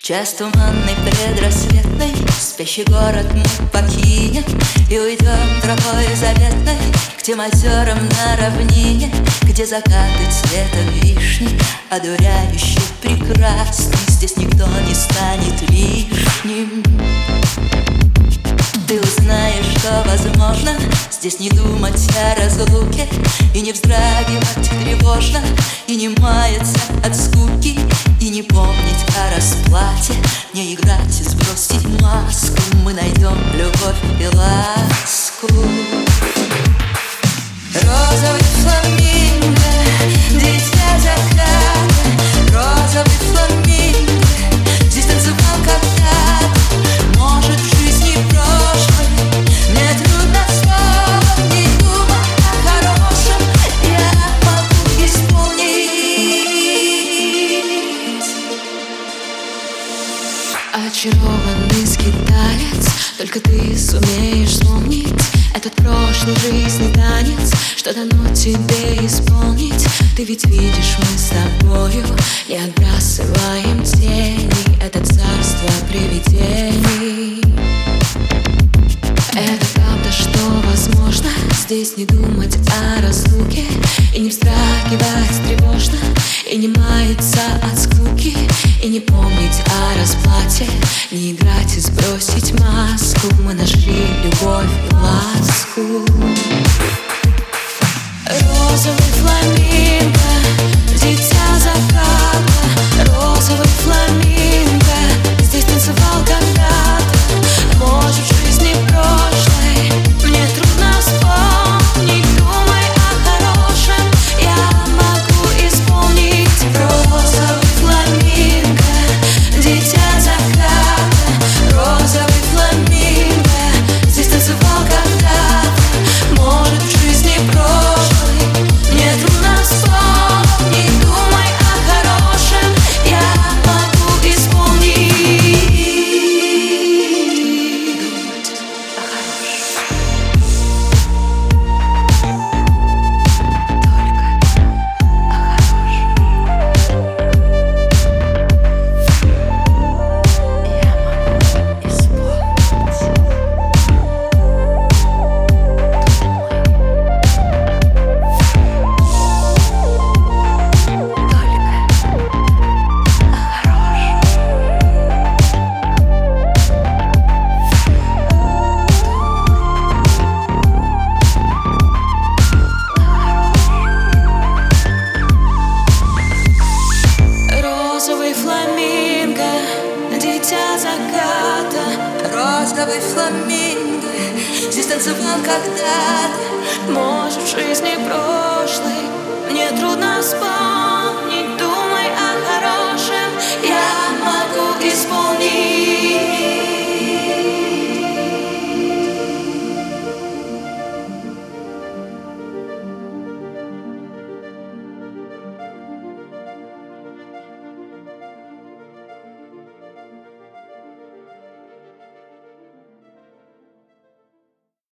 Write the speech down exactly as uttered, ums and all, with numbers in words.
час туманный предрассветный, спящий город мы покинем и уйдем тропой заветной к тем озерам на равнине, где закаты цвета вишни, одуряющий, прекрасный. Здесь никто не станет лишним. Ты узнаешь, что возможно здесь не думать о разлуке и не вздрагивать тревожно, и не маяться от скуки, и не помнить о расплате, не играть и сбросить маску. Мы найдем любовь и ласку. Розовый фламинго, дитя заката. Розовый фламинго, здесь танцевал когда-то. Может, в жизни прошлой мне трудно вспомнить, думать о хорошем я могу исполнить. Очарованный скиталец, только ты сумеешь вспомнить этот прошлый жизни танец, что дано тебе исполнить. Ты ведь видишь, мы с тобою не отбрасываем тени, это царство привидений. Это правда, что возможно здесь не думать о разлуке и не вздрагивать тревожно, и не маяться от скуки, и не помнить о расплате, не играть и сбросить маску. Мы нашли любовь и ласку. Розовый фламинго, дитя заката. Розовый фламинго, здесь танцевал когда-то. Может, в жизни прошлой мне трудно вспомнить, думай о хорошем я могу исполнить. Розовый фламинго, дитя заката. Розовый фламинго, здесь танцевал когда-то. Может, в жизни прошлой мне трудно вспомнить, думай о хорошем я могу исполнить. Розовый фламинго, дитя заката. Розовый фламинго, здесь танцевал когда-то. Может, в жизни прошлой мне трудно вспомнить,